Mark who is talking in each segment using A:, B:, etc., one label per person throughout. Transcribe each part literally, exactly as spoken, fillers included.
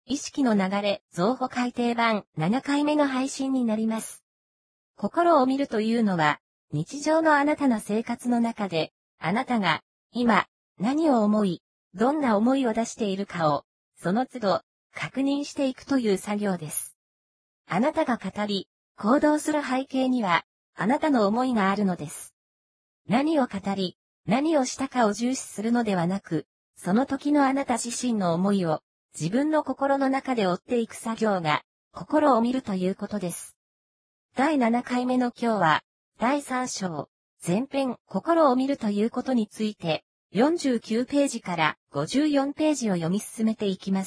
A: 意識の流れ増補改訂版ななかいめの配信になります。心を見るというのは、日常のあなたの生活の中で、あなたが今何を思い、どんな思いを出しているかを、その都度確認していくという作業です。あなたが語り、行動する背景には、あなたの思いがあるのです。何を語り、何をしたかを重視するのではなく、その時のあなた自身の思いを、自分の心の中で追っていく作業が、心を見るということです。だいななかいめの今日は、だいさん章、前編、心を見るということについて、よんじゅうきゅうページからごじゅうよんページを読み進めていきます。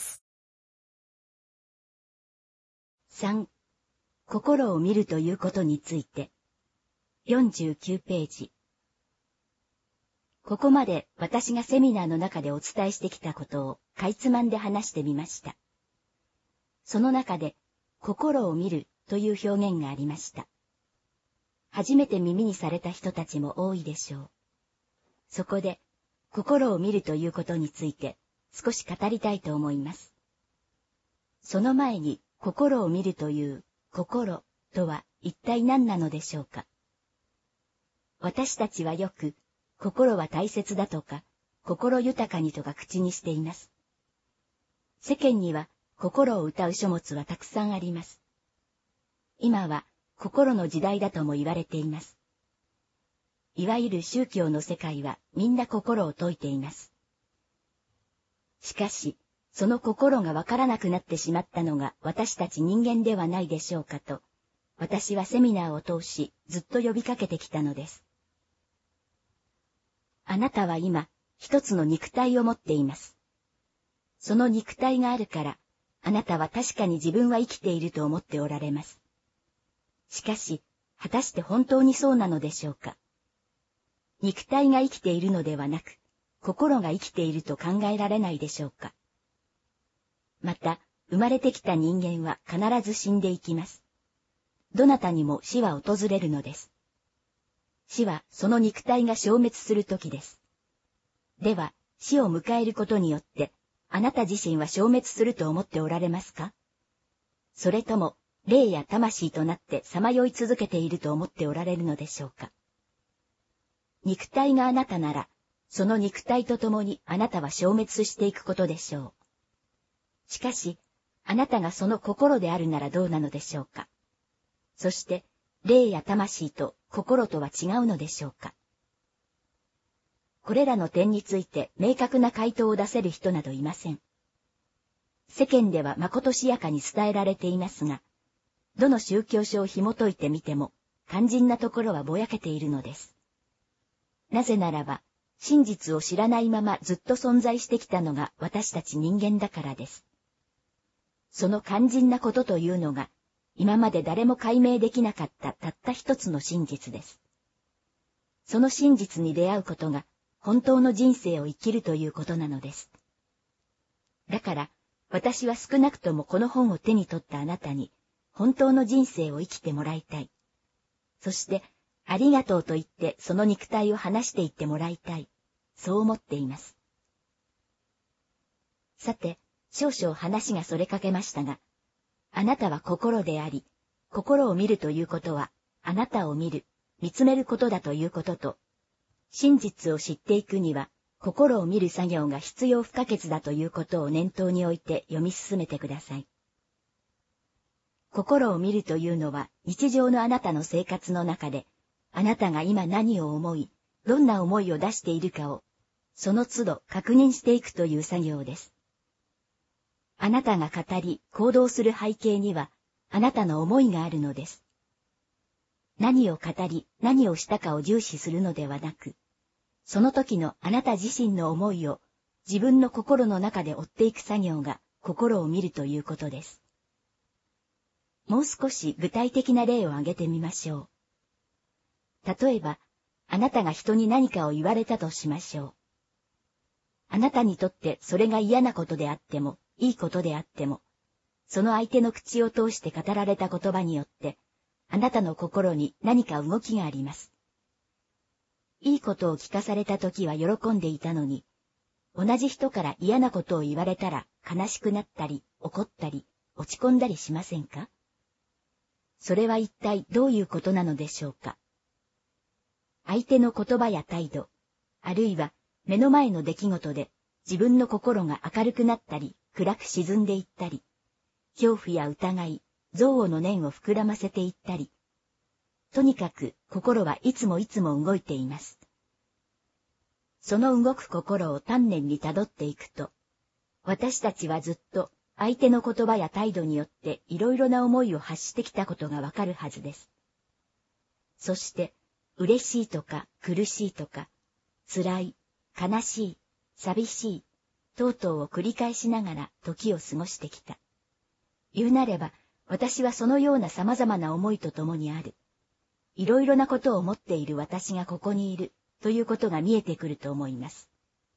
B: さん、心を見るということについて、よんじゅうきゅうページ。ここまで私がセミナーの中でお伝えしてきたことをかいつまんで話してみました。その中で、心を見るという表現がありました。初めて耳にされた人たちも多いでしょう。そこで、心を見るということについて少し語りたいと思います。その前に、心を見るという心とは一体何なのでしょうか。私たちはよく、心は大切だとか、心豊かにとか口にしています。世間には心を歌う書物はたくさんあります。今は心の時代だとも言われています。いわゆる宗教の世界はみんな心を説いています。しかし、その心がわからなくなってしまったのが私たち人間ではないでしょうかと、私はセミナーを通しずっと呼びかけてきたのです。あなたは今、一つの肉体を持っています。その肉体があるから、あなたは確かに自分は生きていると思っておられます。しかし、果たして本当にそうなのでしょうか。肉体が生きているのではなく、心が生きていると考えられないでしょうか。また、生まれてきた人間は必ず死んでいきます。どなたにも死は訪れるのです。死はその肉体が消滅するときです。では、死を迎えることによって、あなた自身は消滅すると思っておられますか？それとも、霊や魂となってさまよい続けていると思っておられるのでしょうか。肉体があなたなら、その肉体とともにあなたは消滅していくことでしょう。しかし、あなたがその心であるならどうなのでしょうか。そして、霊や魂と心とは違うのでしょうか。これらの点について明確な回答を出せる人などいません。世間ではまことしやかに伝えられていますが、どの宗教書を紐解いてみても、肝心なところはぼやけているのです。なぜならば、真実を知らないままずっと存在してきたのが私たち人間だからです。その肝心なことというのが、今まで誰も解明できなかったたった一つの真実です。その真実に出会うことが、本当の人生を生きるということなのです。だから、私は少なくともこの本を手に取ったあなたに、本当の人生を生きてもらいたい。そして、ありがとうと言ってその肉体を離していってもらいたい。そう思っています。さて、少々話がそれかけましたが、あなたは心であり、心を見るということは、あなたを見る、見つめることだということと、真実を知っていくには、心を見る作業が必要不可欠だということを念頭に置いて読み進めてください。心を見るというのは、日常のあなたの生活の中で、あなたが今何を思い、どんな思いを出しているかを、その都度確認していくという作業です。あなたが語り、行動する背景には、あなたの思いがあるのです。何を語り、何をしたかを重視するのではなく、その時のあなた自身の思いを、自分の心の中で追っていく作業が、心を見るということです。もう少し具体的な例を挙げてみましょう。例えば、あなたが人に何かを言われたとしましょう。あなたにとってそれが嫌なことであっても、いいことであっても、その相手の口を通して語られた言葉によって、あなたの心に何か動きがあります。いいことを聞かされたときは喜んでいたのに、同じ人から嫌なことを言われたら悲しくなったり、 怒ったり、落ち込んだりしませんか？それは一体どういうことなのでしょうか。相手の言葉や態度、あるいは目の前の出来事で自分の心が明るくなったり、暗く沈んでいったり、恐怖や疑い、憎悪の念を膨らませていったり、とにかく心はいつもいつも動いています。その動く心を丹念にたどっていくと、私たちはずっと相手の言葉や態度によっていろいろな思いを発してきたことがわかるはずです。そして、嬉しいとか苦しいとか、辛い、悲しい、寂しい、等々を繰り返しながら時を過ごしてきた。言うなれば、私はそのような様々な思いとともにある。いろいろなことを思っている私がここにいる、ということが見えてくると思います。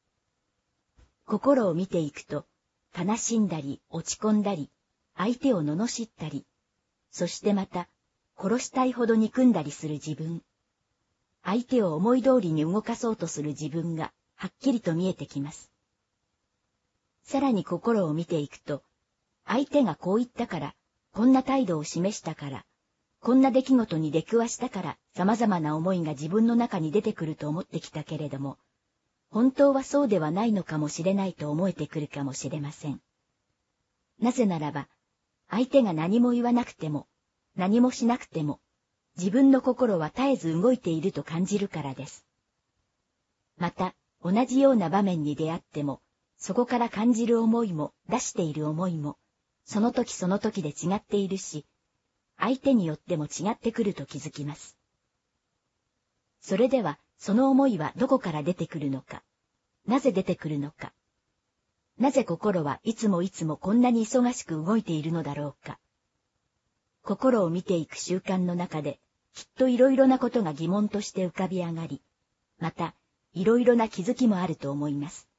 B: 心を見ていくと、悲しんだり落ち込んだり、相手を罵ったり、そしてまた、殺したいほど憎んだりする自分。相手を思い通りに動かそうとする自分が、はっきりと見えてきます。さらに心を見ていくと、相手がこう言ったから、こんな態度を示したから、こんな出来事に出くわしたから様々な思いが自分の中に出てくると思ってきたけれども、本当はそうではないのかもしれないと思えてくるかもしれません。なぜならば、相手が何も言わなくても、何もしなくても、自分の心は絶えず動いていると感じるからです。また、同じような場面に出会っても、そこから感じる思いも出している思いも、その時その時で違っているし、相手によっても違ってくると気づきます。それでは、その思いはどこから出てくるのか、なぜ出てくるのか、なぜ心はいつもいつもこんなに忙しく動いているのだろうか。心を見ていく習慣の中で、きっといろいろなことが疑問として浮かび上がり、また、いろいろな気づきもあると思います。